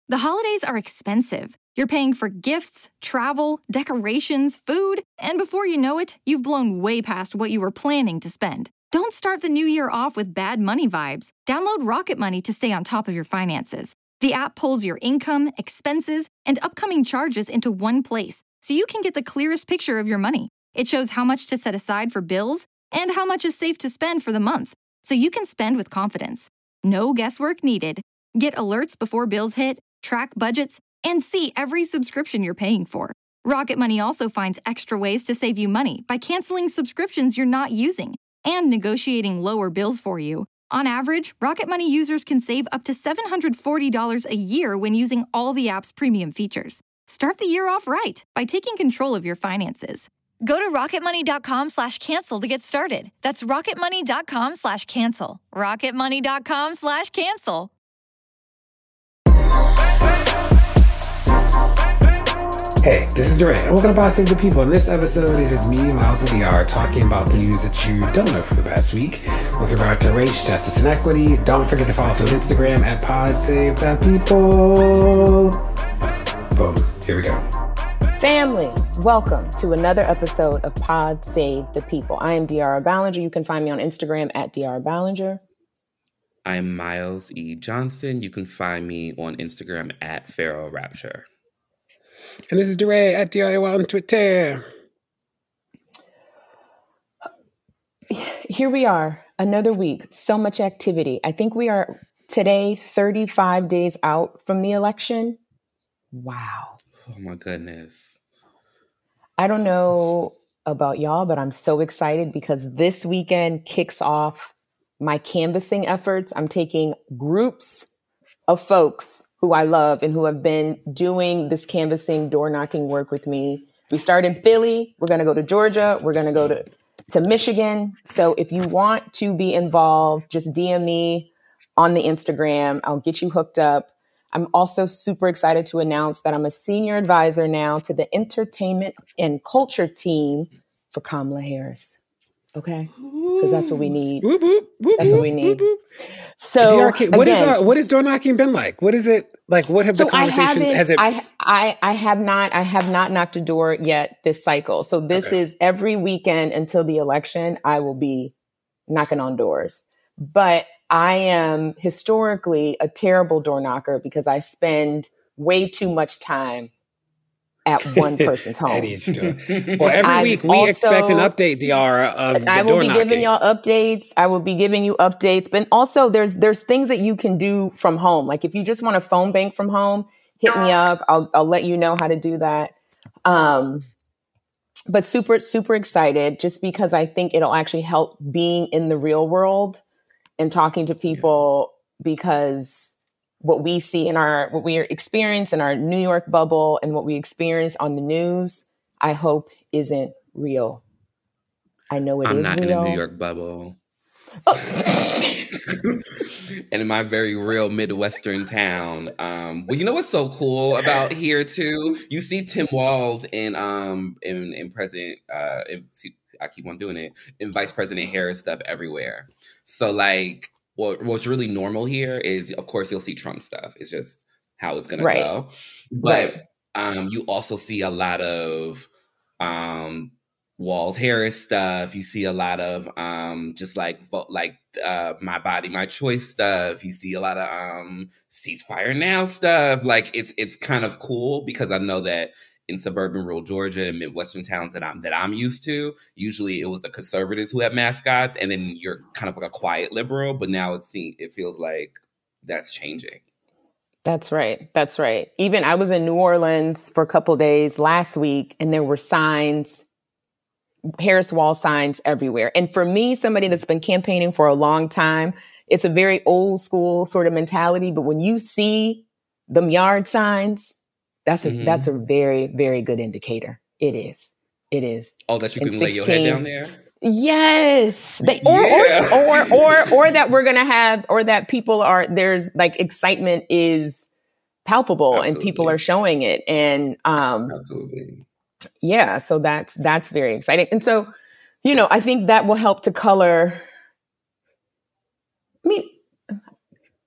The holidays are expensive. You're paying for gifts, travel, decorations, food, and before you know it, you've blown way past what you were planning to spend. Don't start the new year off with bad money vibes. Download Rocket Money to stay on top of your finances. The app pulls your income, expenses, and upcoming charges into one place, so you can get the clearest picture of your money. It shows how much to set aside for bills and how much is safe to spend for the month, so you can spend with confidence. No guesswork needed. Get alerts before bills hit, track budgets, and see every subscription you're paying for. Rocket Money also finds extra ways to save you money by canceling subscriptions you're not using and negotiating lower bills for you. On average, Rocket Money users can save up to $740 a year when using all the app's premium features. Start the year off right by taking control of your finances. Go to rocketmoney.com/cancel to get started. That's rocketmoney.com/cancel. rocketmoney.com/cancel. Hey, this is Durant, and welcome to Pod Save the People. In this episode, it is me, Miles and DR, talking about the news that you don't know from the past week with regard to race, justice, and equity. Don't forget to follow us on Instagram at Pod Save the People. Boom. Here we go. Family, welcome to another episode of Pod Save the People. I am DR Ballinger. You can find me on Instagram at DR Ballinger. I'm Miles E. Johnson. You can find me on Instagram at Pharaoh Rapture. And this is DeRay at DIY on Twitter. Here we are, another week, so much activity. I think we are today 35 days out from the election. Wow. Oh my goodness. I don't know about y'all, but I'm so excited because this weekend kicks off my canvassing efforts. I'm taking groups of folks who I love and who have been doing this canvassing, door knocking work with me. We start in Philly. We're going to go to Georgia. We're going to go to Michigan. So if you want to be involved, just DM me on the Instagram. I'll get you hooked up. I'm also super excited to announce that I'm a senior advisor now to the entertainment and culture team for Kamala Harris. Okay? Because that's what we need. Whoop, whoop, whoop, that's what we need. Whoop, whoop. So DRK, what is door knocking been like? What is it like? What have the conversations? I have not knocked a door yet this cycle. So this is every weekend until the election. I will be knocking on doors, but I am historically a terrible door knocker because I spend way too much time at one person's home. At each door. Well, every week we expect an update, DR, of the I will door be knocking. giving y'all updates. I will be giving you updates. But also there's things that you can do from home. Like if you just want to phone bank from home, hit me up. I'll let you know how to do that. But super, super excited just because I think it'll actually help being in the real world and talking to people because what we see what we experience in our New York bubble and what we experience on the news, I hope isn't real. I know it is real. I'm not in a New York bubble. And in my very real Midwestern town. Well, you know what's so cool about here too? You see Tim Walz in President, I keep on doing it, in Vice President Harris stuff everywhere. So like, what's really normal here is, of course, you'll see Trump stuff. It's just how it's going to go. But you also see a lot of Walz Harris stuff. You see a lot of just like My Body, My Choice stuff. You see a lot of Ceasefire Now stuff. Like it's kind of cool because I know that in suburban rural Georgia and Midwestern towns that I'm used to, usually it was the conservatives who have mascots, and then you're kind of like a quiet liberal. But now it feels like that's changing. That's right. That's right. Even I was in New Orleans for a couple of days last week, and there were signs, Harris Wall signs everywhere. And for me, somebody that's been campaigning for a long time, it's a very old school sort of mentality. But when you see them yard signs, that's a very, very good indicator. It is. Oh, that you can lay your head down there? Yes. Or that we're going to have, or that people are, there's like excitement is palpable. Absolutely. And people are showing it. And, absolutely. Yeah. So that's very exciting. And so, I think that will help to color. I mean,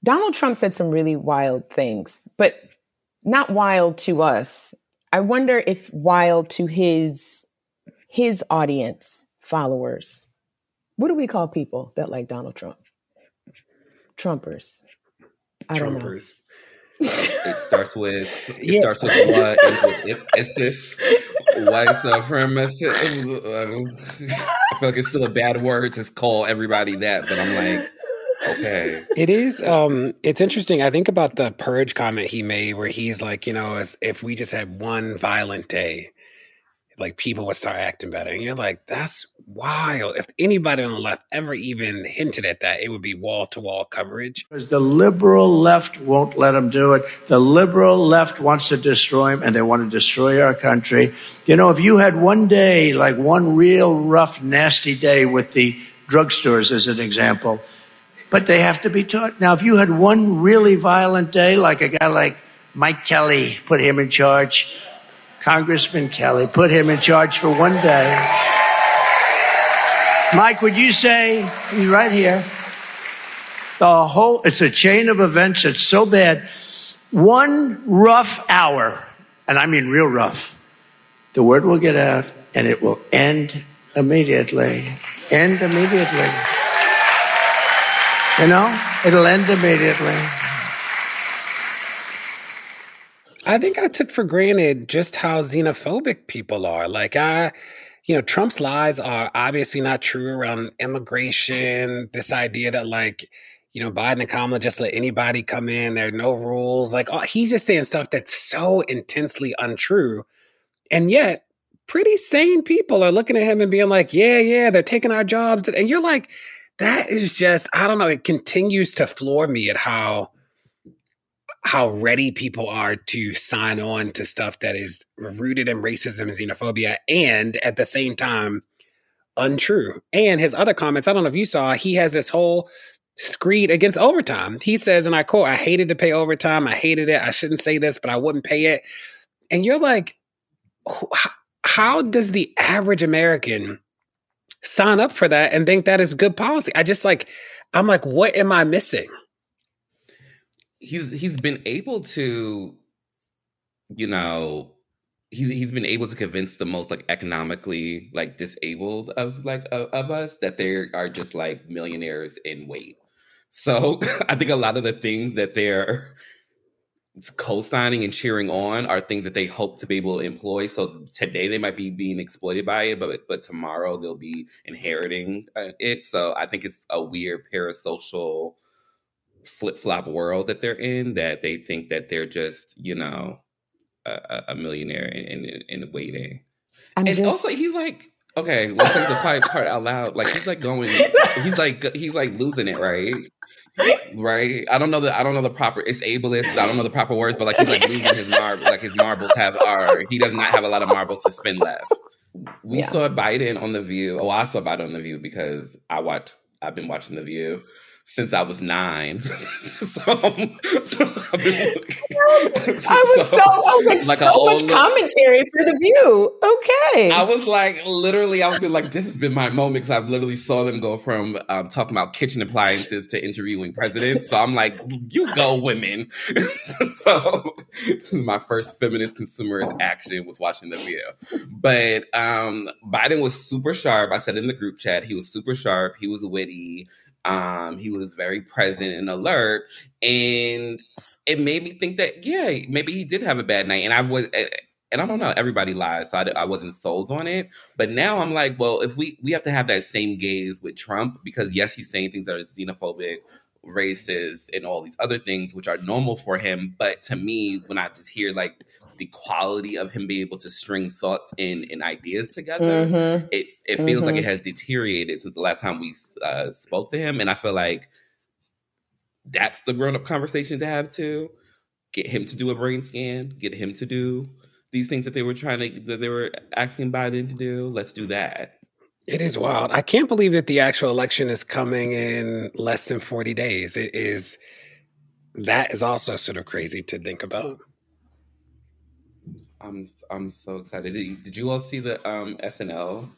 Donald Trump said some really wild things, but not wild to us. I wonder if wild to his audience, followers. What do we call people that like Donald Trump? Trumpers. I don't know. It starts with what? It's this white supremacist. I feel like it's still a bad word to call everybody that, but I'm like, okay. It is. It's interesting. I think about the Purge comment he made where he's like, as if we just had one violent day, like people would start acting better. And you're like, that's wild. If anybody on the left ever even hinted at that, it would be wall-to-wall coverage. Because the liberal left won't let them do it. The liberal left wants to destroy them, and they want to destroy our country. If you had one day, like one real rough, nasty day with the drugstores as an example, but they have to be taught. Now, if you had one really violent day, like a guy like Mike Kelly, put him in charge, Congressman Kelly, put him in charge for one day. Mike, would you say, he's right here, it's a chain of events that's so bad. One rough hour, and I mean real rough, the word will get out and it will end immediately. End immediately. It'll end immediately. I think I took for granted just how xenophobic people are. Like Trump's lies are obviously not true around immigration. This idea that Biden and Kamala just let anybody come in. There are no rules. He's just saying stuff that's so intensely untrue. And yet pretty sane people are looking at him and being like, yeah, they're taking our jobs. And you're like, that is just, I don't know. It continues to floor me at how ready people are to sign on to stuff that is rooted in racism and xenophobia and at the same time untrue. And his other comments, I don't know if you saw, he has this whole screed against overtime. He says, and I quote, "I hated to pay overtime. I hated it. I shouldn't say this, but I wouldn't pay it." And you're like, how does the average American sign up for that and think that is good policy? I'm like, what am I missing? He's been able to, he's been able to convince the most economically disabled of us that they are just millionaires in weight. So I think a lot of the things that they're co-signing and cheering on are things that they hope to be able to employ. So today they might be being exploited by it, but tomorrow they'll be inheriting it. So I think it's a weird parasocial flip-flop world that they're in, that they think that they're just, a millionaire in waiting. Also he's like, okay, let's take the quiet part out loud. He's losing it, right? Right? I don't know the proper, it's ableist. I don't know the proper words, but he's losing his marbles. His marbles he does not have a lot of marbles to spend left. We saw Biden on The View. Oh, I saw Biden on The View because I've been watching The View since I was 9. So much commentary for The View. Okay. I was this has been my moment because I've literally saw them go from talking about kitchen appliances to interviewing presidents. So I'm like, you go, women. So my first feminist consumerist action was watching The View. But Biden was super sharp. I said in the group chat, he was super sharp. He was witty. He was very present and alert, and it made me think that, maybe he did have a bad night. And I don't know, everybody lies, so I wasn't sold on it. But now I'm like, well, if we have to have that same gaze with Trump, because yes, he's saying things that are xenophobic, racist, and all these other things, which are normal for him. But to me, when I just hear the quality of him being able to string thoughts and ideas together, it feels like it has deteriorated since the last time we spoke to him. And I feel like that's the grown-up conversation to have too. Get him to do a brain scan, get him to do these things that they were asking Biden to do. Let's do that. It is wild. I can't believe that the actual election is coming in less than 40 days. That is also sort of crazy to think about. I'm so excited. Did you all see the SNL?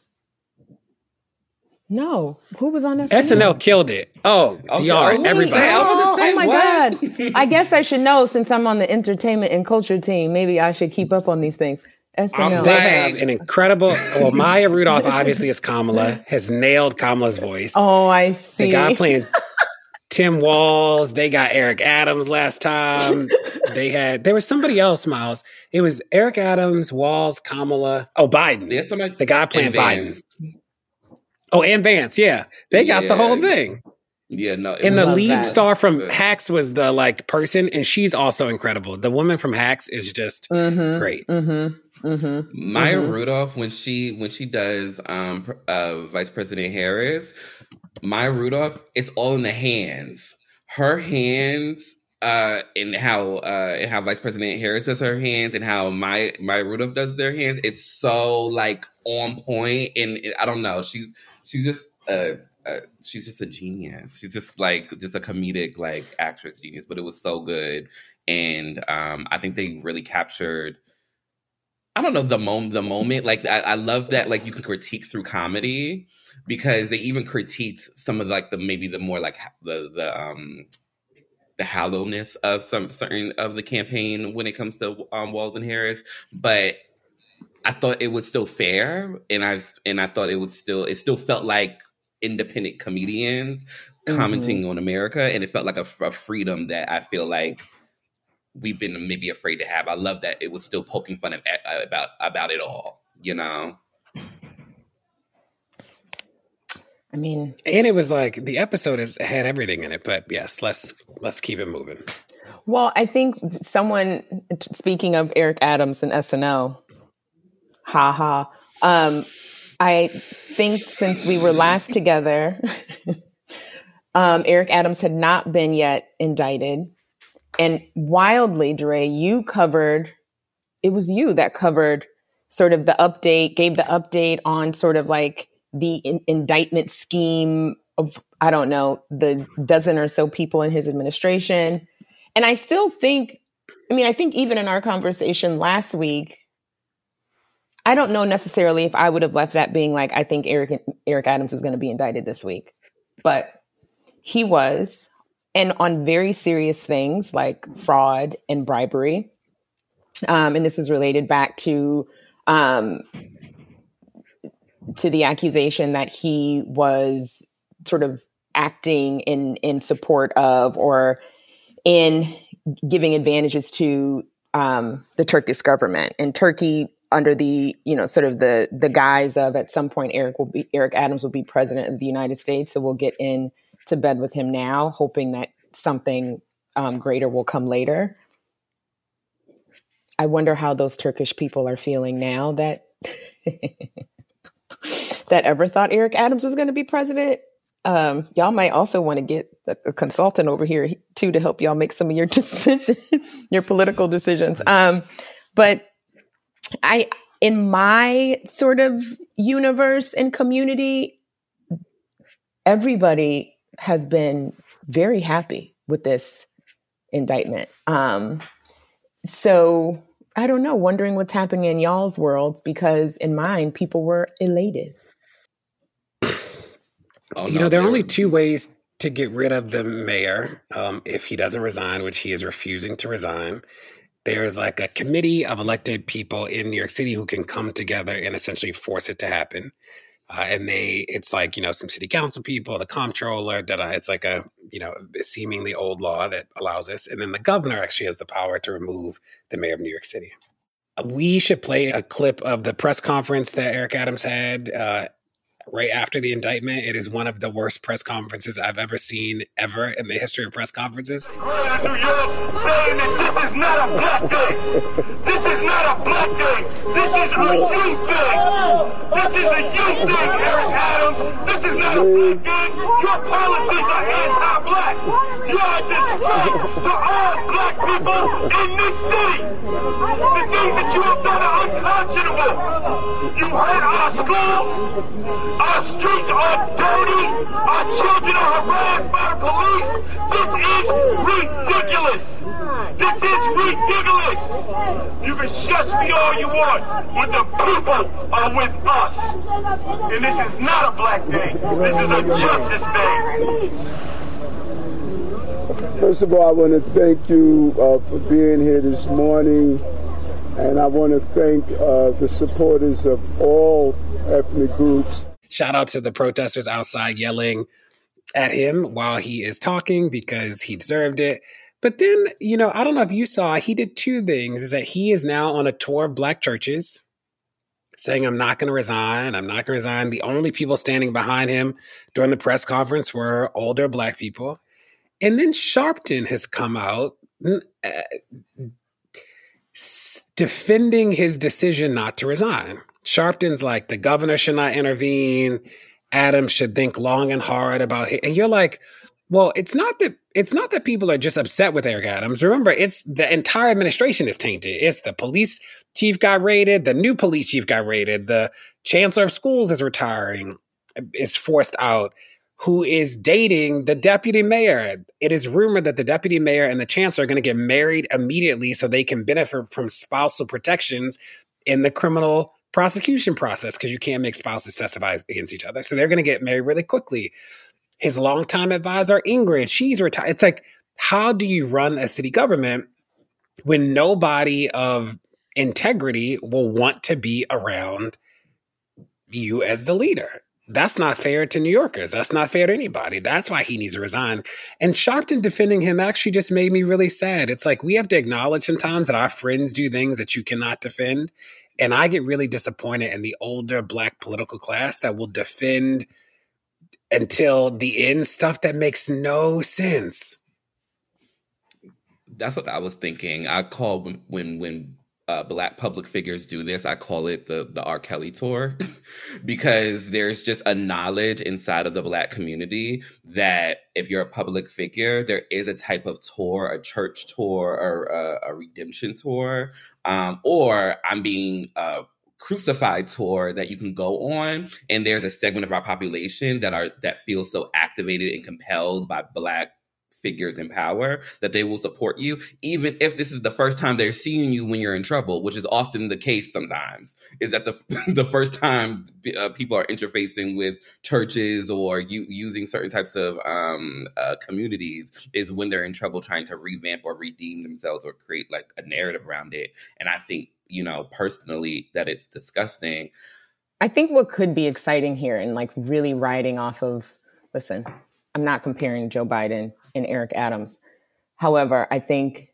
No. Who was on SNL? SNL killed it. Oh, DR, everybody. Oh my God. I guess I should know since I'm on the entertainment and culture team. Maybe I should keep up on these things. SNL. They have an incredible. Well, Maya Rudolph obviously is Kamala. Has nailed Kamala's voice. Oh, I see. The guy playing Tim Walz. They got Eric Adams last time. There was somebody else, Miles. It was Eric Adams, Walz, Kamala. Oh, Biden. The guy playing Biden. Oh, and Vance. Yeah, they got the whole thing. Yeah, no. And the lead star from Hacks was the person, and she's also incredible. The woman from Hacks is just great. Maya Rudolph, when she does Vice President Harris, Maya Rudolph, it's all in the hands. Her hands, and how Vice President Harris does her hands, and how Maya Rudolph does their hands. It's so like on point, and I don't know. She's just a genius. She's just a comedic like actress genius. But it was so good, and I think they really captured. I don't know the moment. Like I love that. Like you can critique through comedy because they even critiqued some of like the more like the hollowness of some certain of the campaign when it comes to Walz and Harris. But I thought it was still fair, and I thought it still felt like independent comedians commenting on America, and it felt like a freedom that I feel like we've been maybe afraid to have. I love that it was still poking fun about it all, you know? I mean, and it was like the episode had everything in it, but yes, let's keep it moving. Well, I think someone, speaking of Eric Adams and SNL, I think since we were last together, Eric Adams had not been yet indicted. And wildly, Dre, it was you that covered sort of gave the update on sort of like the indictment scheme of, I don't know, the dozen or so people in his administration. And I still think, I think even in our conversation last week, I don't know necessarily if I would have left that being like, I think Eric Adams is going to be indicted this week, but he was. And on very serious things like fraud and bribery. And this was related back to the accusation that he was sort of acting in support of or in giving advantages to the Turkish government. And Turkey, under the, sort of the guise of at some point Eric Adams will be president of the United States. So we'll get in to bed with him now, hoping that something greater will come later. I wonder how those Turkish people are feeling now that that ever thought Eric Adams was going to be president. Y'all might also want to get a consultant over here too to help y'all make some of your your political decisions. But in my sort of universe and community, everybody has been very happy with this indictment. So I don't know, wondering what's happening in y'all's worlds, because in mine, people were elated. There are only two ways to get rid of the mayor if he doesn't resign, which he is refusing to resign. There's like a committee of elected people in New York City who can come together and essentially force it to happen. It's like, some city council people, the comptroller, it's like a, seemingly old law that allows this. And then the governor actually has the power to remove the mayor of New York City. We should play a clip of the press conference that Eric Adams had right after the indictment. It is one of the worst press conferences I've ever seen in the history of press conferences. New York saying that this is not a black day. This is not a black day. This is a youth thing. This is a youth thing, Eric Adams. This is not a black day. Your policies are anti-black. You are a disgrace to all black people in this city. The things that you have done are unconscionable. You hurt our schools. Our streets are dirty. Our children are harassed by the police. This is ridiculous. This is ridiculous. You can shush me all you want, but the people are with us. And this is not a black day. This is a justice day. First of all, I want to thank you for being here this morning, and I want to thank the supporters of all ethnic groups. Shout out to the protesters outside yelling at him while he is talking because he deserved it. But then, I don't know if you saw, he did two things, is that he is now on a tour of black churches saying, I'm not going to resign. I'm not going to resign. The only people standing behind him during the press conference were older black people. And then Sharpton has come out defending his decision not to resign. Sharpton's like, the governor should not intervene. Adams should think long and hard about it. And you're like, well, it's not that people are just upset with Eric Adams. Remember, it's the entire administration is tainted. It's the police chief got raided. The new police chief got raided. The chancellor of schools is retiring, is forced out, who is dating the deputy mayor. It is rumored that the deputy mayor and the chancellor are going to get married immediately so they can benefit from spousal protections in the criminal prosecution process, because you can't make spouses testify against each other. So they're going to get married really quickly. His longtime advisor, Ingrid, she's retired. It's like, how do you run a city government when nobody of integrity will want to be around you as the leader? That's not fair to New Yorkers. That's not fair to anybody. That's why he needs to resign. And Sharpton defending him actually just made me really sad. It's like, we have to acknowledge sometimes that our friends do things that you cannot defend. And I get really disappointed in the older black political class that will defend until the end stuff that makes no sense. That's what I was thinking. I call when black public figures do this, I call it the R. Kelly tour, because there's just a knowledge inside of the black community that if you're a public figure, there is a type of tour, a church tour, or a redemption tour, or I'm being crucified tour that you can go on, and there's a segment of our population that feels so activated and compelled by black figures in power that they will support you, even if this is the first time they're seeing you when you're in trouble, which is often the case sometimes, is that the first time people are interfacing with churches or using certain types of communities is when they're in trouble trying to revamp or redeem themselves or create like a narrative around it. And I think, personally, that it's disgusting. I think what could be exciting here and like really riding off of, listen, I'm not comparing Joe Biden and Eric Adams. However, I think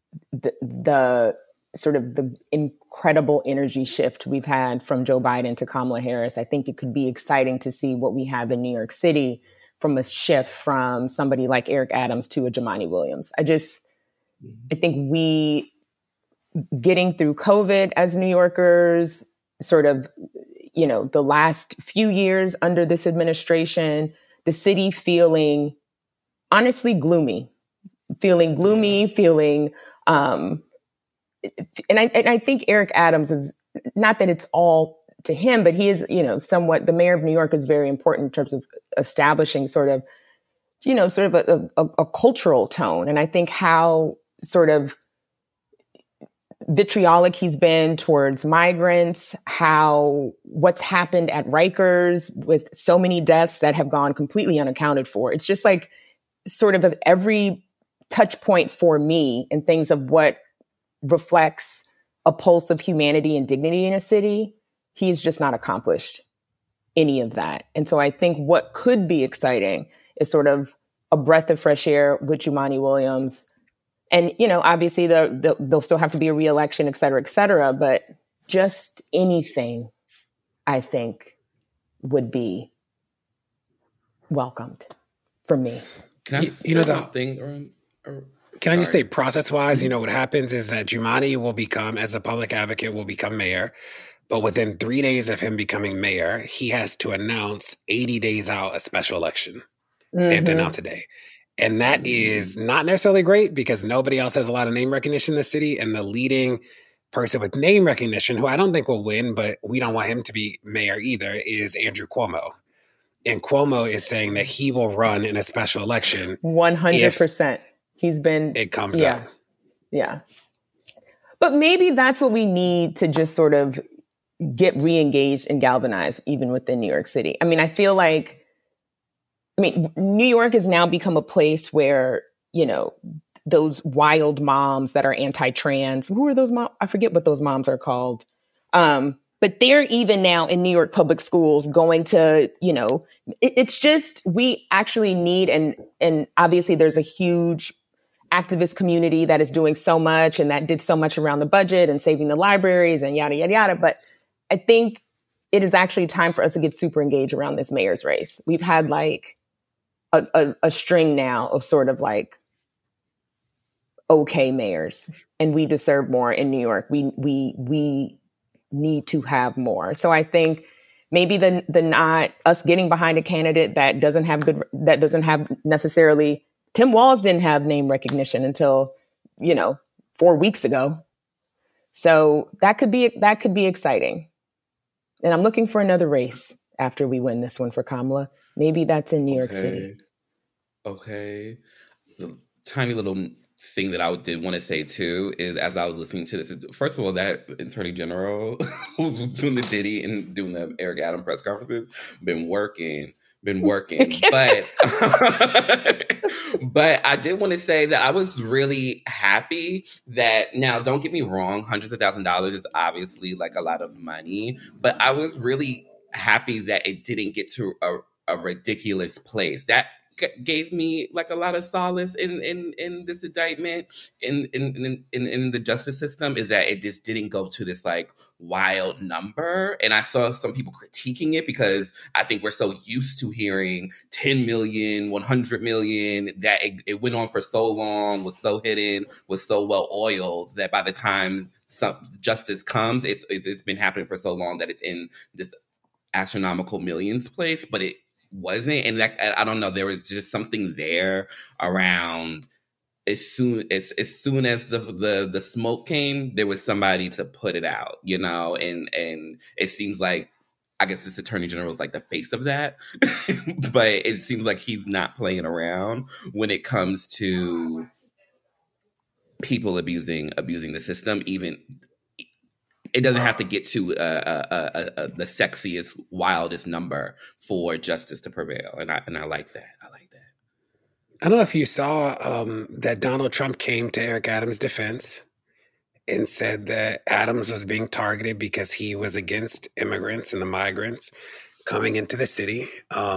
the sort of the incredible energy shift we've had from Joe Biden to Kamala Harris, I think it could be exciting to see what we have in New York City from a shift from somebody like Eric Adams to a Jumaane Williams. I think we getting through COVID as New Yorkers, sort of, the last few years under this administration, the city feeling honestly gloomy, and I think Eric Adams is, not that it's all to him, but he is, somewhat, the mayor of New York is very important in terms of establishing sort of a cultural tone. And I think how sort of vitriolic he's been towards migrants, what's happened at Rikers with so many deaths that have gone completely unaccounted for. It's just like sort of every touch point for me in things of what reflects a pulse of humanity and dignity in a city. He's just not accomplished any of that. And so I think what could be exciting is sort of a breath of fresh air with Jumaane Williams. And, obviously there'll still have to be a re-election, et cetera, but just anything I think would be welcomed for me. Can I say something? Can I just say, process-wise, what happens is that Jumaane will become, as a public advocate, will become mayor. But within 3 days of him becoming mayor, he has to announce 80 days out a special election. Mm-hmm. They have to announce today. And that is not necessarily great because nobody else has a lot of name recognition in the city. And the leading person with name recognition, who I don't think will win, but we don't want him to be mayor either, is Andrew Cuomo. And Cuomo is saying that he will run in a special election. 100%. He's been... It comes up. Yeah. But maybe that's what we need to just sort of get re-engaged and galvanized even within New York City. I mean, I feel like, New York has now become a place where, those wild moms that are anti-trans. Who are those moms? I forget what those moms are called. But they're even now in New York public schools going to, it's just, we actually need, and obviously there's a huge activist community that is doing so much and that did so much around the budget and saving the libraries and yada, yada, yada. But I think it is actually time for us to get super engaged around this mayor's race. We've had like a string now of sort of like okay mayors, and we deserve more in New York. We need to have more. So I think maybe the not us getting behind a candidate that doesn't have necessarily, Tim Walz didn't have name recognition until, 4 weeks ago. So that could be exciting. And I'm looking for another race after we win this one for Kamala. Maybe that's in New York City. Okay. The tiny little thing that I did want to say too is, as I was listening to this, first of all, that Attorney General who was doing the Diddy and doing the Eric Adams press conferences been working. But I did want to say that I was really happy that, now don't get me wrong, hundreds of $1,000s is obviously like a lot of money, but I was really happy that it didn't get to a ridiculous place. That gave me like a lot of solace in this indictment in the justice system, is that it just didn't go to this like wild number. And I saw some people critiquing it because I think we're so used to hearing 10 million, 100 million, that it went on for so long, was so hidden, was so well oiled, that by the time some justice comes, it's been happening for so long that it's in this astronomical millions place, but it wasn't. And that, I don't know, there was just something there around as soon as the smoke came, there was somebody to put it out, and it seems like, I guess this Attorney General is like the face of that, but it seems like he's not playing around when it comes to people abusing the system. Even it doesn't have to get to the sexiest, wildest number for justice to prevail, and I like that. I don't know if you saw that Donald Trump came to Eric Adams' defense and said that Adams was being targeted because he was against immigrants and the migrants coming into the city.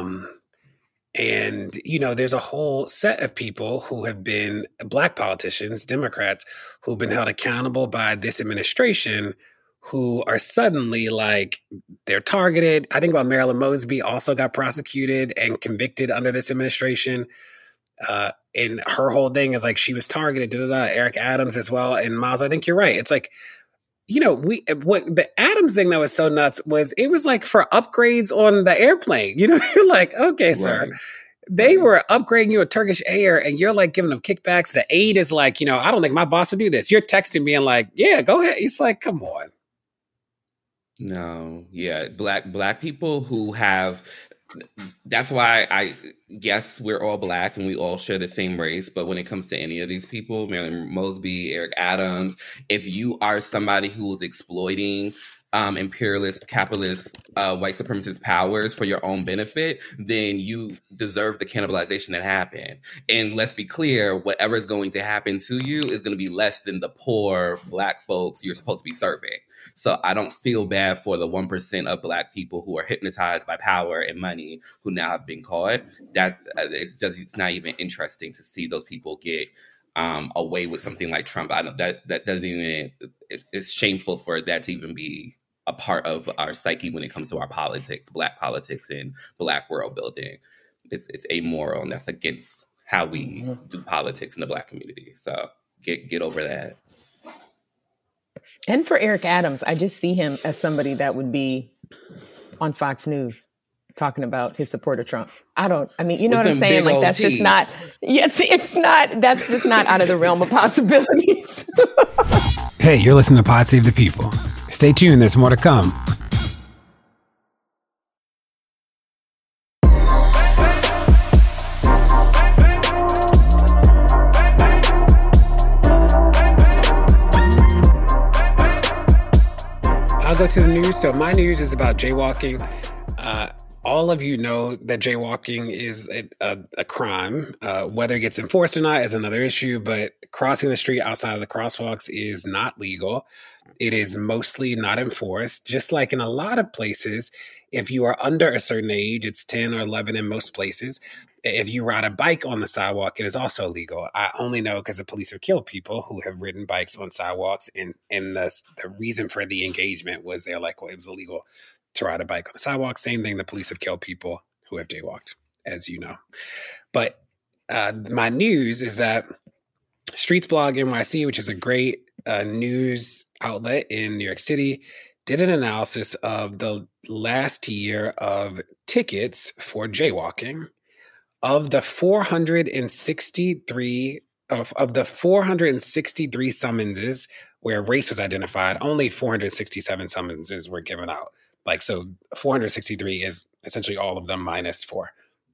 And, there's a whole set of people who have been Black politicians, Democrats, who've been held accountable by this administration, who are suddenly like, they're targeted. I think about Marilyn Mosby also got prosecuted and convicted under this administration. And her whole thing is like, she was targeted, Eric Adams as well. And Miles, I think you're right. It's like, what the Adams thing that was so nuts was, it was like for upgrades on the airplane. You're like, okay, sir. Right. They were upgrading you a Turkish Air and you're like giving them kickbacks. The aide is like, I don't think my boss would do this. You're texting me and like, yeah, go ahead. It's like, come on. No, yeah. Black people who have, that's why I guess we're all Black and we all share the same race. But when it comes to any of these people, Marilyn Mosby, Eric Adams, if you are somebody who is exploiting imperialist, capitalist, white supremacist powers for your own benefit, then you deserve the cannibalization that happened. And let's be clear, whatever is going to happen to you is going to be less than the poor Black folks you're supposed to be serving. So I don't feel bad for the 1% of Black people who are hypnotized by power and money who now have been caught. That it's not even interesting to see those people get away with something like Trump. I don't, that doesn't even, it's shameful for that to even be a part of our psyche when it comes to our politics, Black politics and Black world building. It's amoral, and that's against how we do politics in the Black community. So get over that. And for Eric Adams, I just see him as somebody that would be on Fox News talking about his support of Trump. You know what I'm saying? Like, that's just not, that's just not out of the realm of possibilities. Hey, you're listening to Pod Save the People. Stay tuned, there's more to come. I'll go to the news. So my news is about jaywalking. all of you know that jaywalking is a crime. Whether it gets enforced or not is another issue, but crossing the street outside of the crosswalks is not legal. It is mostly not enforced. Just like in a lot of places, if you are under a certain age, it's 10 or 11 in most places. If you ride a bike on the sidewalk, it is also illegal. I only know because the police have killed people who have ridden bikes on sidewalks, and the reason for the engagement was they're like, well, it was illegal to ride a bike on the sidewalk. Same thing, the police have killed people who have jaywalked, as you know. But my news is that Streets Blog NYC, which is a great news outlet in New York City, did an analysis of the last year of tickets for jaywalking. Of the 463 summonses where race was identified, only 467 summonses were given out. Like, so 463 is essentially all of them minus 4.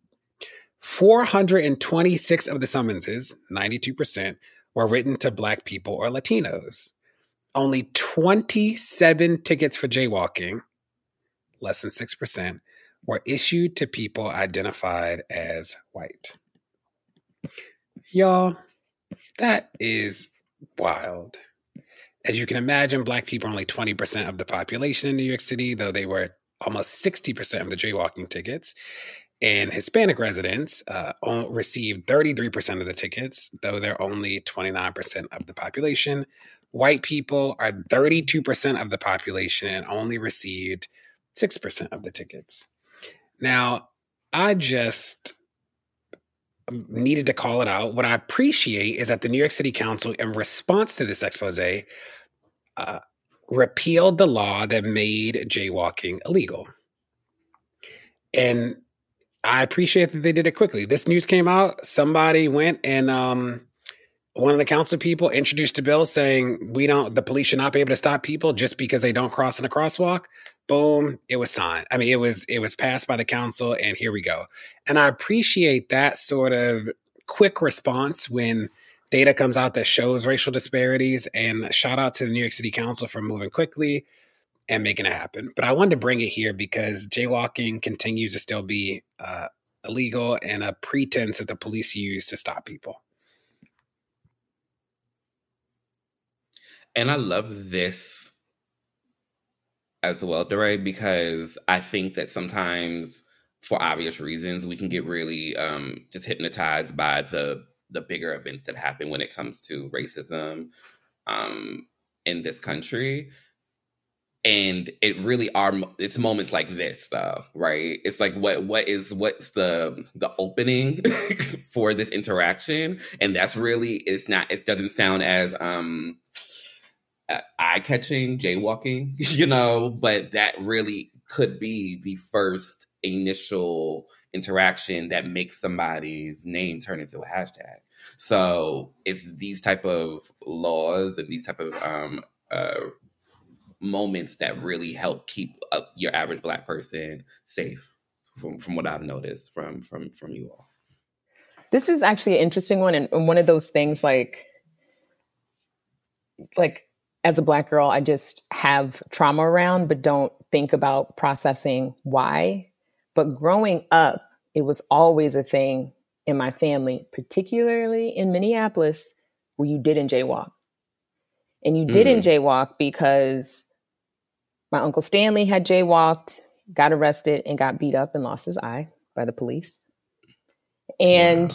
426 of the summonses, 92%, were written to Black people or Latinos. Only 27 tickets for jaywalking, less than 6%, were issued to people identified as white. Y'all, that is wild. As you can imagine, Black people are only 20% of the population in New York City, though they were almost 60% of the jaywalking tickets. And Hispanic residents received 33% of the tickets, though they're only 29% of the population. White people are 32% of the population and only received 6% of the tickets. Now, I just needed to call it out. What I appreciate is that the New York City Council, in response to this expose, repealed the law that made jaywalking illegal. And I appreciate that they did it quickly. This news came out. Somebody went and one of the council people introduced a bill saying the police should not be able to stop people just because they don't cross in a crosswalk. Boom, it was signed. I mean, it was passed by the council, and here we go. And I appreciate that sort of quick response when data comes out that shows racial disparities, and shout out to the New York City Council for moving quickly and making it happen. But I wanted to bring it here because jaywalking continues to still be illegal and a pretense that the police use to stop people. And I love this as well, DeRay, because I think that sometimes, for obvious reasons, we can get really just hypnotized by the bigger events that happen when it comes to racism in this country. And it really it's moments like this, though, right? It's like what's the opening for this interaction, and that's really it doesn't sound as eye-catching, jaywalking, but that really could be the first initial interaction that makes somebody's name turn into a hashtag. So it's these type of laws and these type of moments that really help keep your average Black person safe, from what I've noticed from you all. This is actually an interesting one, and one of those things like as a Black girl, I just have trauma around, but don't think about processing why. But growing up, it was always a thing in my family, particularly in Minneapolis, where you didn't jaywalk. And you didn't jaywalk because my Uncle Stanley had jaywalked, got arrested, and got beat up and lost his eye by the police. And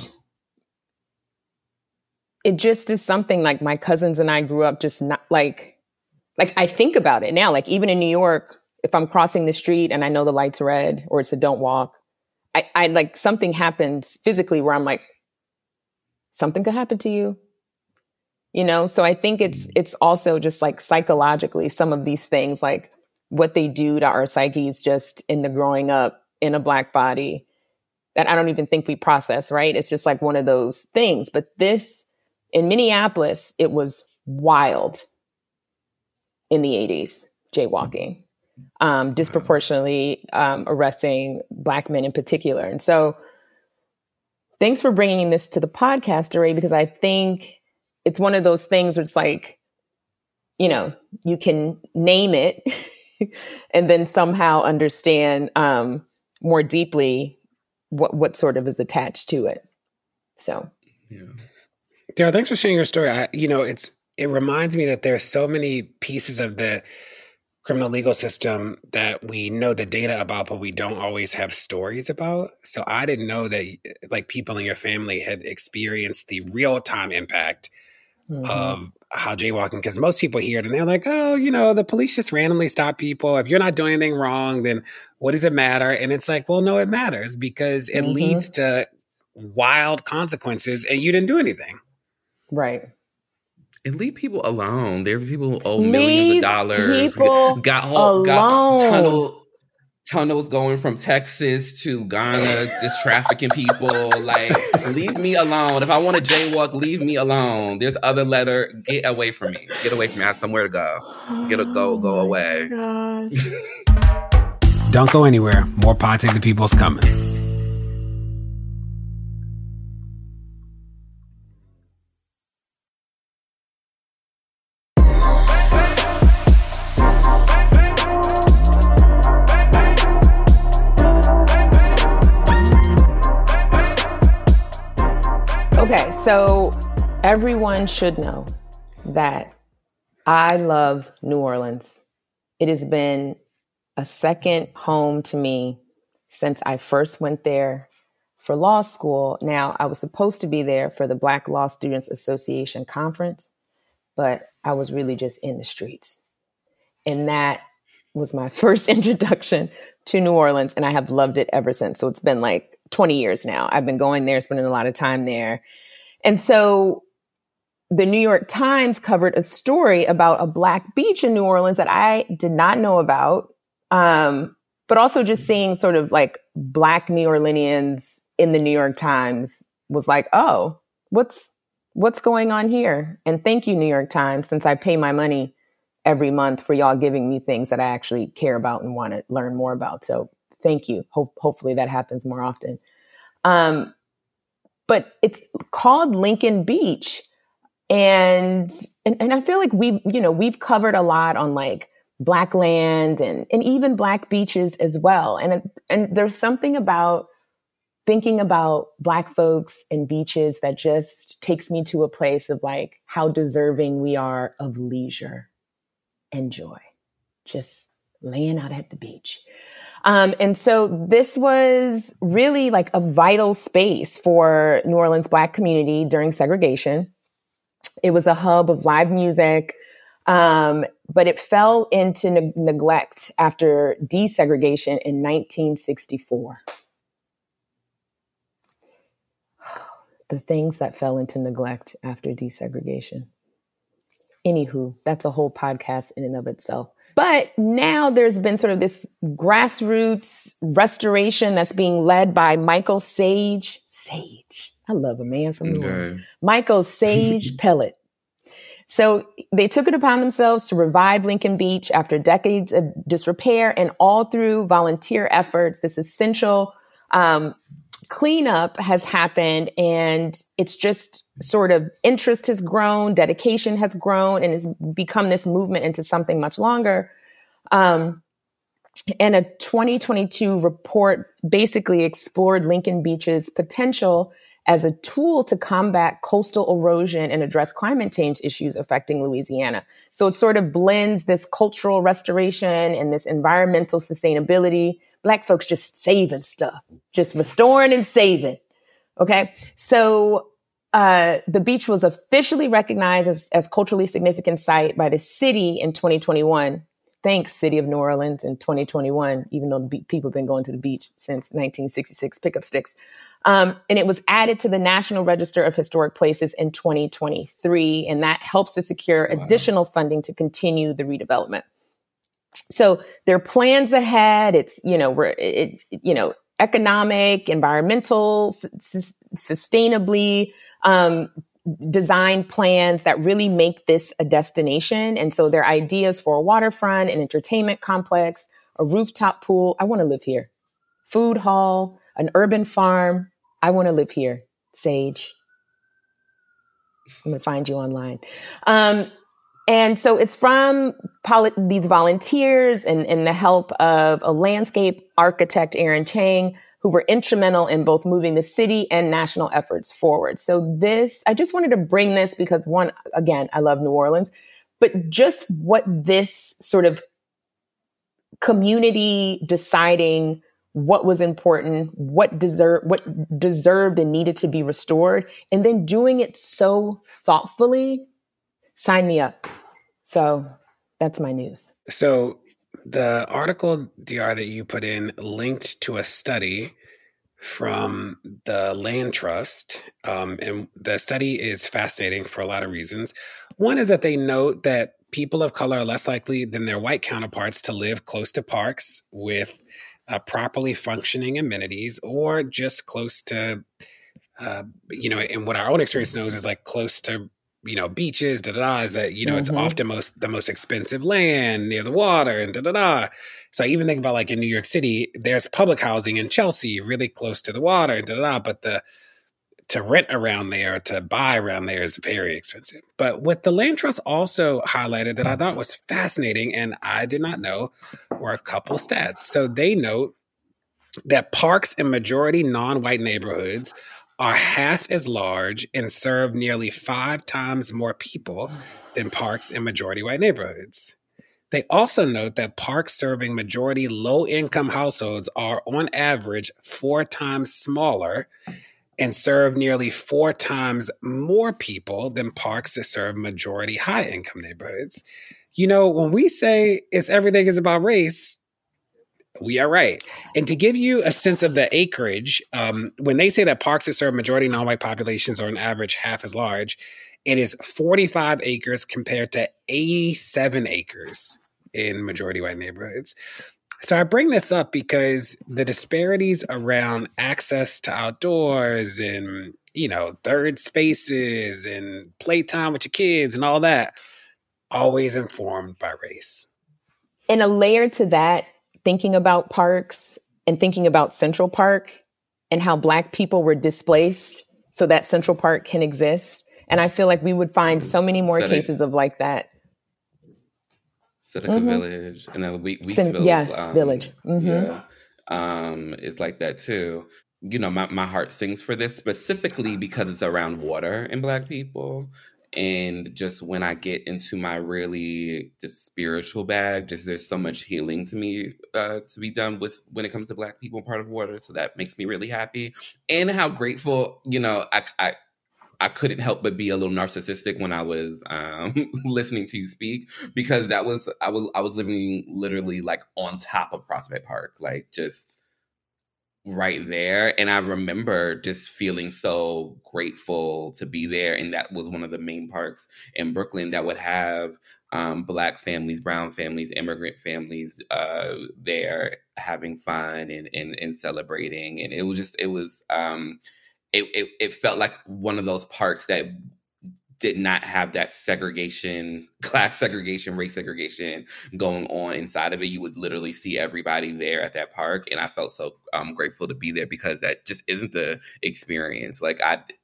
it just is something like my cousins and I grew up just not like I think about it now, like even in New York, if I'm crossing the street and I know the light's red or it's a don't walk, I like something happens physically where I'm like, something could happen to you, So I think it's also just like psychologically, some of these things, like what they do to our psyches just in the growing up in a Black body that I don't even think we process, right? It's just like one of those things. But this, in Minneapolis, it was wild in the 80s, jaywalking, disproportionately arresting Black men in particular. And so thanks for bringing this to the podcast, DeRay, because I think it's one of those things where it's like, you can name it and then somehow understand more deeply what sort of is attached to it. So, Yeah. Daryl, thanks for sharing your story. It reminds me that there's so many pieces of the criminal legal system that we know the data about, but we don't always have stories about. So I didn't know that like people in your family had experienced the real time impact of how jaywalking, because most people hear it and they're like, oh, the police just randomly stop people. If you're not doing anything wrong, then what does it matter? And it's like, well, no, it matters because it leads to wild consequences and you didn't do anything. Right. And leave people alone. There are people who owe millions of dollars. Got tunnels going from Texas to Ghana, just trafficking people. Like, leave me alone. If I want to jaywalk, leave me alone. There's other letter. Get away from me. Get away from me. I have somewhere to go. Go away. Gosh. Don't go anywhere. More Pod Save the People's coming. Okay, so everyone should know that I love New Orleans. It has been a second home to me since I first went there for law school. Now, I was supposed to be there for the Black Law Students Association conference, but I was really just in the streets. And that was my first introduction to New Orleans, and I have loved it ever since. So it's been like 20 years now. I've been going there, spending a lot of time there. And so the New York Times covered a story about a Black beach in New Orleans that I did not know about. But also just seeing sort of like Black New Orleanians in the New York Times was like, oh, what's going on here? And thank you, New York Times, since I pay my money every month for y'all giving me things that I actually care about and want to learn more about. So thank you. Hopefully that happens more often. But it's called Lincoln Beach. And I feel like we've covered a lot on like Black land and even Black beaches as well. And there's something about thinking about Black folks and beaches that just takes me to a place of like how deserving we are of leisure and joy, just laying out at the beach. And so this was really like a vital space for New Orleans Black community during segregation. It was a hub of live music, but it fell into neglect after desegregation in 1964. The things that fell into neglect after desegregation. Anywho, that's a whole podcast in and of itself. But now there's been sort of this grassroots restoration that's being led by Michael Sage. I love a man from New Orleans. Michael Sage Pellet. So they took it upon themselves to revive Lincoln Beach after decades of disrepair, and all through volunteer efforts, this essential cleanup has happened, and it's just sort of interest has grown, dedication has grown, and has become this movement into something much longer. And a 2022 report basically explored Lincoln Beach's potential as a tool to combat coastal erosion and address climate change issues affecting Louisiana. So it sort of blends this cultural restoration and this environmental sustainability. Black folks just saving stuff, just restoring and saving. Okay. So the beach was officially recognized as culturally significant site by the city in 2021. Thanks, City of New Orleans, in 2021, even though people have been going to the beach since 1966, pickup sticks. And it was added to the National Register of Historic Places in 2023, and that helps to secure additional funding to continue the redevelopment. So there are plans ahead. It's, economic, environmental, sustainably design plans that really make this a destination. And so there are ideas for a waterfront, an entertainment complex, a rooftop pool. I want to live here. Food hall, an urban farm. I want to live here. Sage. I'm going to find you online. And so it's from these volunteers and the help of a landscape architect, Aaron Chang, who were instrumental in both moving the city and national efforts forward. So I just wanted to bring this because one, again, I love New Orleans, but just what this sort of community deciding what was important, what deserved and needed to be restored, and then doing it so thoughtfully, sign me up. So that's my news. So the article, DR, that you put in linked to a study from the Land Trust. And the study is fascinating for a lot of reasons. One is that they note that people of color are less likely than their white counterparts to live close to parks with properly functioning amenities, or just close to, and what our own experience knows is like close to, beaches, is that, it's often the most expensive land near the water and So I even think about like in New York City, there's public housing in Chelsea, really close to the water and but to rent around there, to buy around there is very expensive. But what the Land Trust also highlighted that I thought was fascinating, and I did not know, were a couple stats. So they note that parks in majority non-white neighborhoods are half as large and serve nearly 5 times more people than parks in majority white neighborhoods. They also note that parks serving majority low-income households are on average 4 times smaller and serve nearly 4 times more people than parks that serve majority high-income neighborhoods. When we say everything is about race, we are right. And to give you a sense of the acreage, when they say that parks that serve majority non-white populations are on average half as large, it is 45 acres compared to 87 acres in majority white neighborhoods. So I bring this up because the disparities around access to outdoors and, third spaces and playtime with your kids and all that, always informed by race. And a layer to that, thinking about parks and thinking about Central Park and how Black people were displaced so that Central Park can exist. And I feel like we would find so many more cases of like that. Seneca Village and then Wheatsville. Yes, Village. Yeah. It's like that too. My heart sings for this specifically because it's around water and Black people. And just when I get into my really just spiritual bag, there's so much healing to me to be done with when it comes to Black people part of water. So that makes me really happy. And how grateful, I couldn't help but be a little narcissistic when I was listening to you speak, because I was living literally like on top of Prospect Park, like just right there. And I remember just feeling so grateful to be there. And that was one of the main parks in Brooklyn that would have Black families, brown families, immigrant families there having fun and celebrating. And it felt like one of those parks that did not have that segregation, class segregation, race segregation going on inside of it. You would literally see everybody there at that park. And I felt so grateful to be there because that just isn't the experience. Like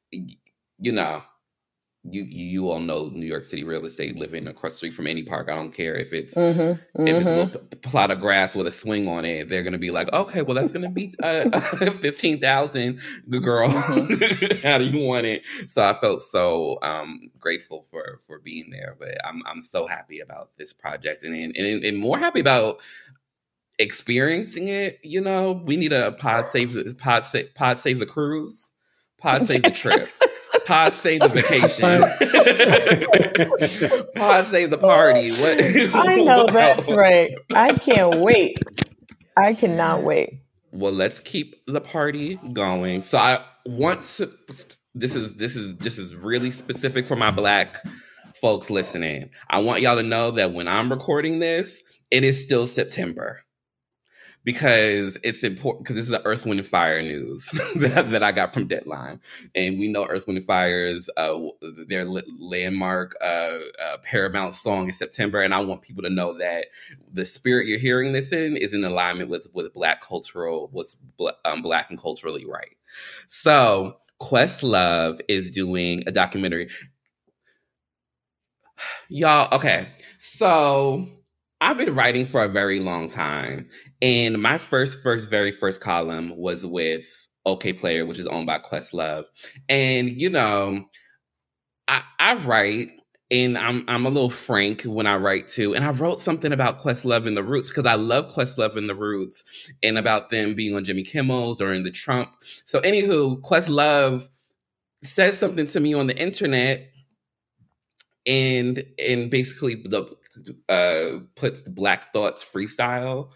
you all know New York City real estate, living across the street from any park. I don't care if it's if it's a little plot of grass with a swing on it. They're gonna be like, okay, well that's gonna be $15,000, girl. How do you want it? So I felt so grateful for being there. But I'm so happy about this project and more happy about experiencing it. We need a pod save the cruise, pod save the trip. Pod save the vacation. Pod save the party. What? I know that's right. I can't wait. I cannot wait. Well, let's keep the party going. So I want to. This is really specific for my Black folks listening. I want y'all to know that when I'm recording this, it is still September. Because it's important, because this is the Earth, Wind, and Fire news that I got from Deadline. And we know Earth, Wind, and Fire's their landmark Paramount song in September. And I want people to know that the spirit you're hearing this in is in alignment with Black cultural, what's Black and culturally right. So Questlove is doing a documentary. Y'all, okay. So I've been writing for a very long time. And my very first column was with OK Player, which is owned by Questlove. And, you know, I write, and I'm a little frank when I write too. And I wrote something about Questlove and the Roots because I love Questlove and the Roots and about them being on Jimmy Kimmel's during the Trump. So anywho, Questlove says something to me on the internet and basically puts the Black Thoughts freestyle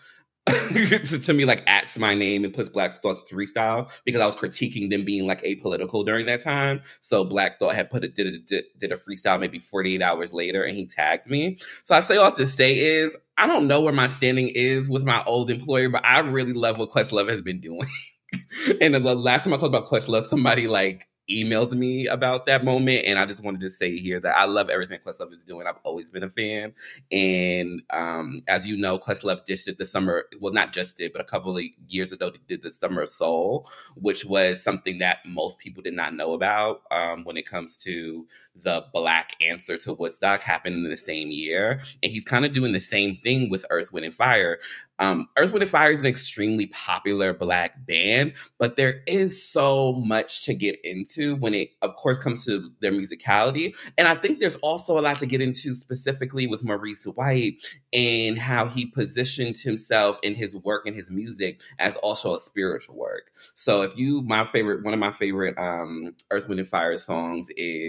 to me, like adds my name and puts Black Thought's freestyle because I was critiquing them being like apolitical during that time. So Black Thought had did a freestyle maybe 48 hours later, and he tagged me. So I say all to say is I don't know where my standing is with my old employer, but I really love what Questlove has been doing. And the last time I talked about Questlove, somebody like emailed me about that moment, and I just wanted to say here that I love everything Questlove is doing. I've always been a fan, and as you know, Questlove just did the summer, well, not just did, but a couple of years ago, did the Summer of Soul, which was something that most people did not know about when it comes to the Black answer to Woodstock, happened in the same year, and he's kind of doing the same thing with Earth, Wind & Fire. Earth, Wind & Fire is an extremely popular Black band, but there is so much to get into when it, of course, comes to their musicality. And I think there's also a lot to get into specifically with Maurice White and how he positioned himself in his work and his music as also a spiritual work. So one of my favorite Earth, Wind & Fire songs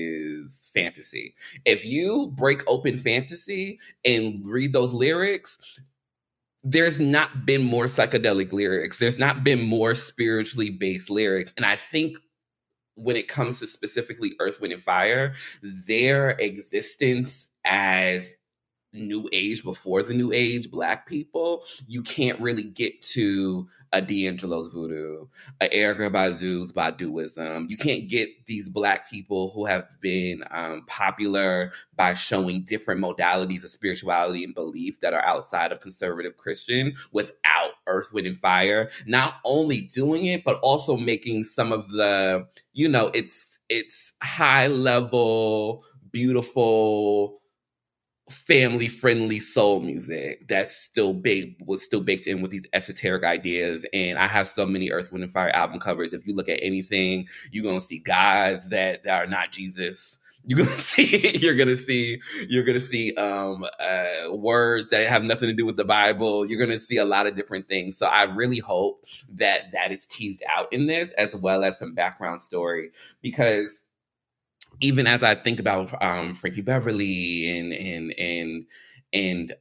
is Fantasy. If you break open Fantasy and read those lyrics, there's not been more psychedelic lyrics. There's not been more spiritually based lyrics. And I think when it comes to specifically Earth, Wind & Fire, their existence as New Age before the New Age Black people, you can't really get to a D'Angelo's Voodoo, a Erykah Badu's Baduism. You can't get these Black people who have been popular by showing different modalities of spirituality and belief that are outside of conservative Christian without Earth, Wind & Fire. Not only doing it, but also making some of the, you know, it's high level, beautiful, family-friendly soul music that's was still baked in with these esoteric ideas. And I have so many Earth, Wind & Fire album covers. If you look at anything, you're gonna see gods that are not Jesus. You're gonna see words that have nothing to do with the Bible. You're gonna see a lot of different things. So I really hope that is teased out in this, as well as some background story, because even as I think about Frankie Beverly and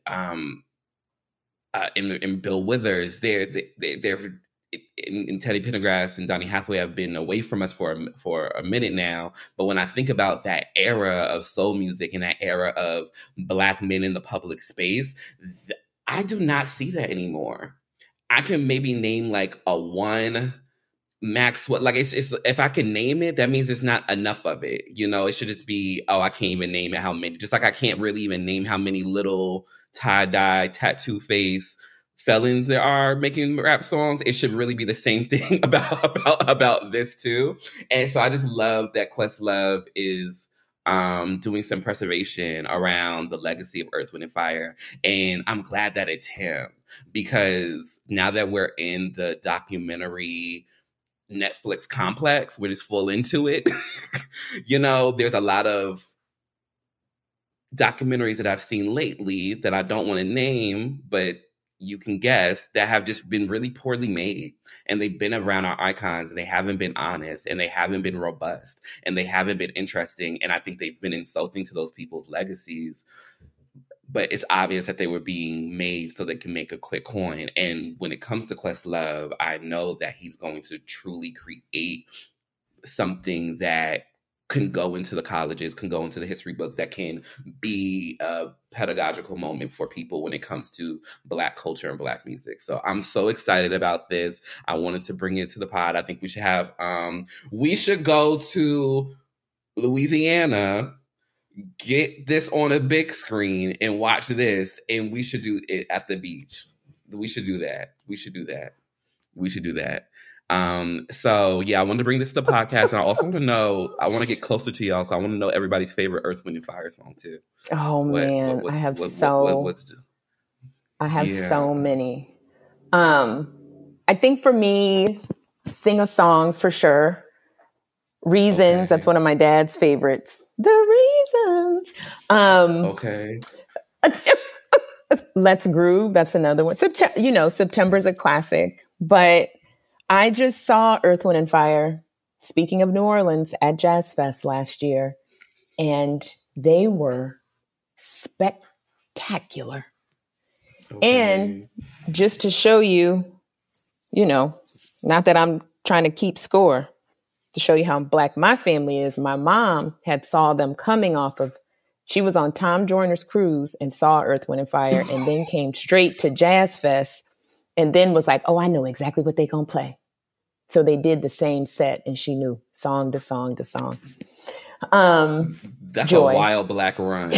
Bill Withers, they're and Teddy Pendergrass and Donny Hathaway have been away from us for a minute now. But when I think about that era of soul music and that era of Black men in the public space, I do not see that anymore. I can maybe name like a one Maxwell, like it's if I can name it, that means there's not enough of it. You know, it should just be, oh, I can't even name it how many. Just like I can't really even name how many little tie-dye, tattoo face felons there are making rap songs. It should really be the same thing about this too. And so I just love that Questlove is doing some preservation around the legacy of Earth, Wind & Fire. And I'm glad that it's him, because now that we're in the documentary Netflix complex, we're just full into it. You know, there's a lot of documentaries that I've seen lately that I don't want to name, but you can guess, that have just been really poorly made. And they've been around our icons, and they haven't been honest, and they haven't been robust, and they haven't been interesting. And I think they've been insulting to those people's legacies. But it's obvious that they were being made so they can make a quick coin. And when it comes to Questlove, I know that he's going to truly create something that can go into the colleges, can go into the history books, that can be a pedagogical moment for people when it comes to Black culture and Black music. So I'm so excited about this. I wanted to bring it to the pod. I think we should go to Louisiana, get this on a big screen and watch this, and we should do it at the beach. We should do that. So yeah, I wanted to bring this to the podcast, and I also want to know. I want to get closer to y'all, so I want to know everybody's favorite Earth, Wind, and Fire song too. Oh man, I have so many. I think for me, Sing a Song for sure. Reasons. Okay. That's one of my dad's favorites. The Reasons. Okay. Let's Groove. That's another one. September's a classic, but I just saw Earth, Wind, and Fire, speaking of New Orleans, at Jazz Fest last year, and they were spectacular. Okay. And just to show you, not that I'm trying to keep score, to show you how Black my family is, my mom had saw them coming she was on Tom Joyner's cruise and saw Earth, Wind, and Fire, and then came straight to Jazz Fest and then was like, oh, I know exactly what they're going to play. So they did the same set, and she knew song to song to song. That's Joy. A wild Black run.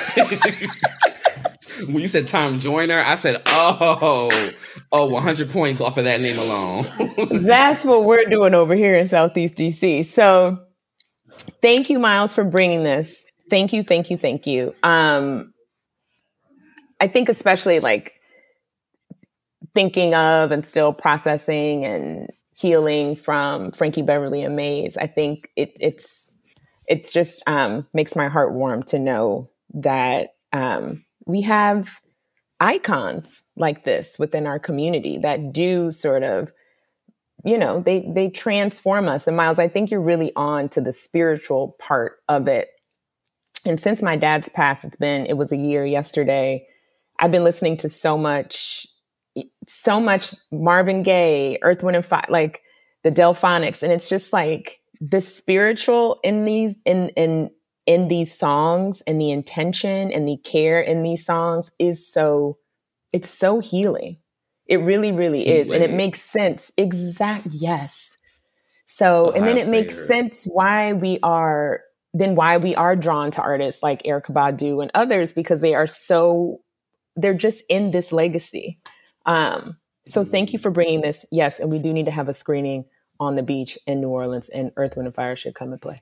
When you said Tom Joyner, I said, 100 points off of that name alone. That's what we're doing over here in Southeast DC. So thank you, Miles, for bringing this. Thank you. I think especially like thinking of and still processing and healing from Frankie Beverly and Maze. I think it's just makes my heart warm to know that we have icons like this within our community that do sort of, they transform us. And Miles, I think you're really on to the spiritual part of it. And since my dad's passed, it was a year yesterday, I've been listening to so much Marvin Gaye, Earth, Wind, and Fire, like the Delphonics. And it's just like the spiritual in these songs, and the intention and the care in these songs it's so healing. It really, really is. And it makes sense. Yes. So, and then it makes sense why we are drawn to artists like Erykah Badu and others, because they're just in this legacy. So thank you for bringing this. Yes. And we do need to have a screening on the beach in New Orleans, and Earth, Wind, and Fire should come and play.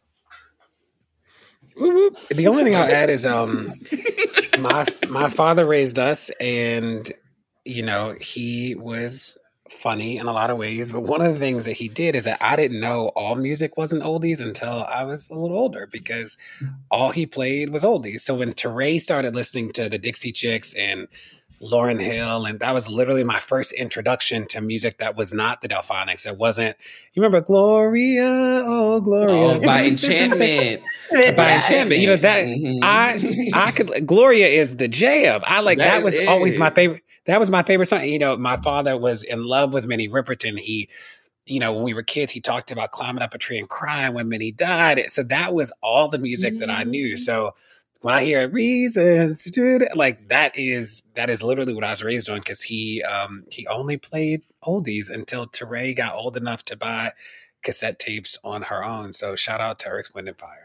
The only thing I'll add is my father raised us, and he was funny in a lot of ways, but one of the things that he did is that I didn't know all music wasn't oldies until I was a little older, because all he played was oldies. So when Teray started listening to the Dixie Chicks and Lauryn Hill, and that was literally my first introduction to music that was not the Delphonics. It wasn't, you remember Gloria, oh Gloria. Oh, by Enchantment. By Enchantment. I could, Gloria is the jam. That was always my favorite. That was my favorite song. My father was in love with Minnie Riperton. He, when we were kids, he talked about climbing up a tree and crying when Minnie died. So that was all the music that I knew. So when I hear Reasons to do that, that is literally what I was raised on, because he only played oldies until Teray got old enough to buy cassette tapes on her own. So shout out to Earth, Wind, and Fire.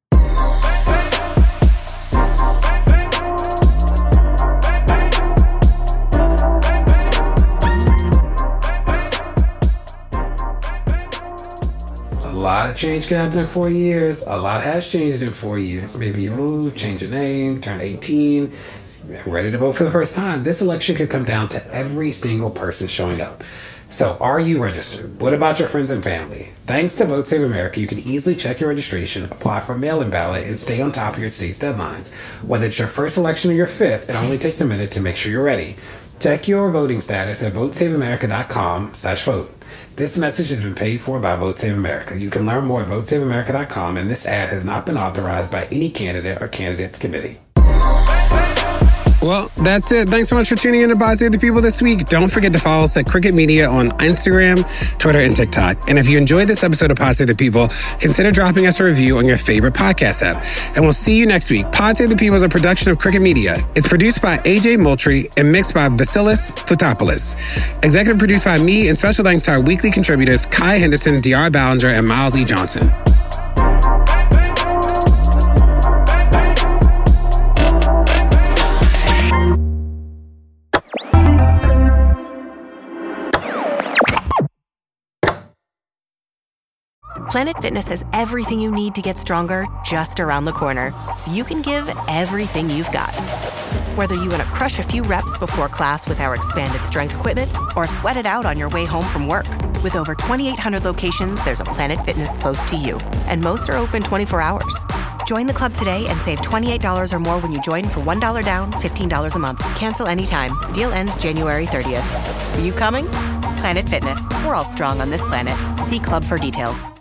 A lot of change can happen in 4 years. A lot has changed in 4 years. Maybe you moved, changed your name, turned 18, ready to vote for the first time. This election could come down to every single person showing up. So are you registered? What about your friends and family? Thanks to Vote Save America, you can easily check your registration, apply for a mail-in ballot, and stay on top of your state's deadlines. Whether it's your first election or your fifth, it only takes a minute to make sure you're ready. Check your voting status at votesaveamerica.com/vote. This message has been paid for by Vote Save America. You can learn more at votesaveamerica.com, and this ad has not been authorized by any candidate or candidates committee. Well, that's it. Thanks so much for tuning in to Pod Save the People this week. Don't forget to follow us at Cricket Media on Instagram, Twitter, and TikTok. And if you enjoyed this episode of Pod Save the People, consider dropping us a review on your favorite podcast app. And we'll see you next week. Pod Save the People is a production of Cricket Media. It's produced by AJ Moultrie and mixed by Vasilis Foutopoulos. Executive produced by me, and special thanks to our weekly contributors, Kai Henderson, DR Ballinger, and Miles E. Johnson. Planet Fitness has everything you need to get stronger just around the corner, so you can give everything you've got. Whether you want to crush a few reps before class with our expanded strength equipment or sweat it out on your way home from work. With over 2,800 locations, there's a Planet Fitness close to you, and most are open 24 hours. Join the club today and save $28 or more when you join for $1 down, $15 a month. Cancel anytime. Deal ends January 30th. Are you coming? Planet Fitness. We're all strong on this planet. See club for details.